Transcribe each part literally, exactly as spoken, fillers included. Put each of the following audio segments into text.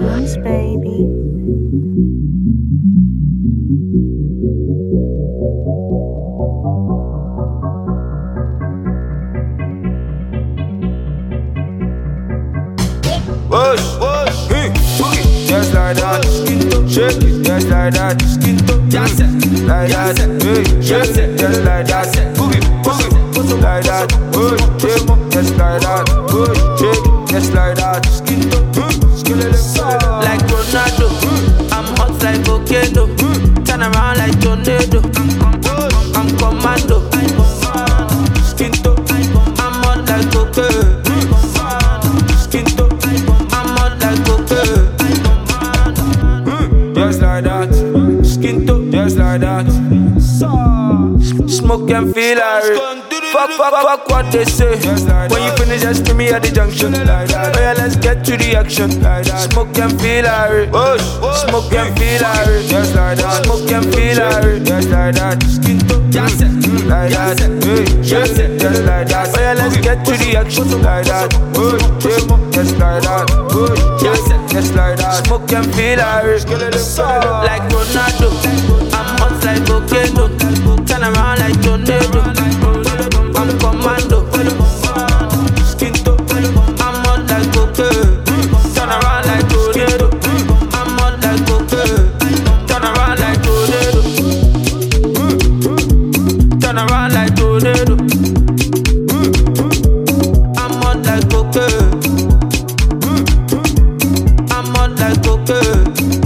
Goons, baby. Push, push, hey, boogie, just like that. Shake it, just like that. Just like that, hey, shake it, just like that. Boogie, boogie, like that. Push, shake it, just like that. Push, shake it, just like that. Like Ronaldo, I'm hot like volcano. Turn around like tornado. I'm commando. Skinto, I'm hot like cocaine. Skinto, I'm hot like cocaine. Just like that. Skinto, just like that. Smoke and feel like fuck, fuck, fuck what they say. When you finish, just meet me at the junction. Oh yeah, let's get to the action. Smoke and feel like smoke and feel like Just like that. smoke and feel like Just like that. just Like that. Hey, just just like that. Oh yeah, let's get to the action. Like that. Push, shake it, just like that. Push, Just just like that. smoke and feel like like Ronaldo. I'm hot like volcano. Turn around like tornado. I'm commando. Skinto, I'm hot like cocaine. Turn around like tornado. I'm hot like cocaine. Turn around like tornado. Turn around like tornado. I'm hot like cocaine. I'm hot like cocaine.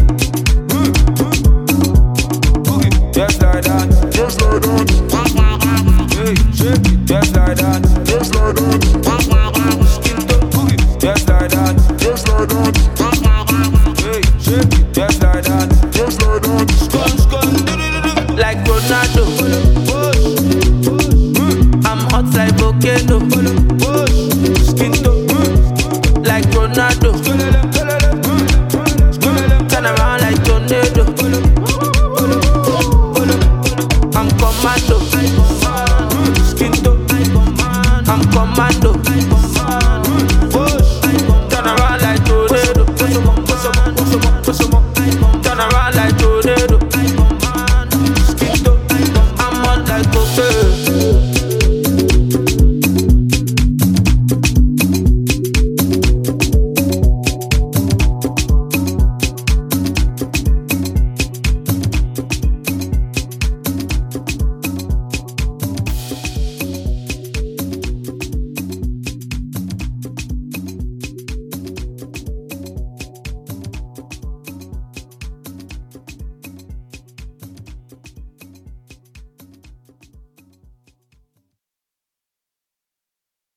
Just like that. Just like that. Hey, shake it, just like that. Just like that. Skinto, boogie, just like that. Just like that. Hey, shake it, just